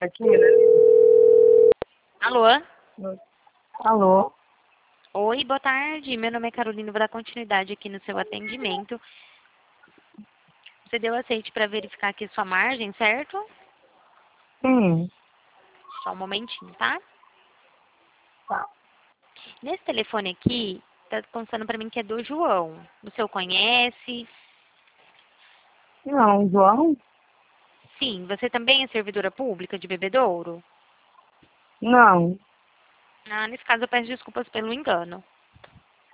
Aqui, né? Alô? Alô? Oi, boa tarde. Meu nome é Carolina, vou dar continuidade aqui no seu atendimento. Você deu aceite para verificar aqui sua margem, certo? Sim. Só um momentinho, tá? Tá. Nesse telefone aqui, tá constando para mim que é do João. O senhor conhece? Não, João? Sim. Você também é servidora pública de Bebedouro? Não. Ah, nesse caso eu peço desculpas pelo engano.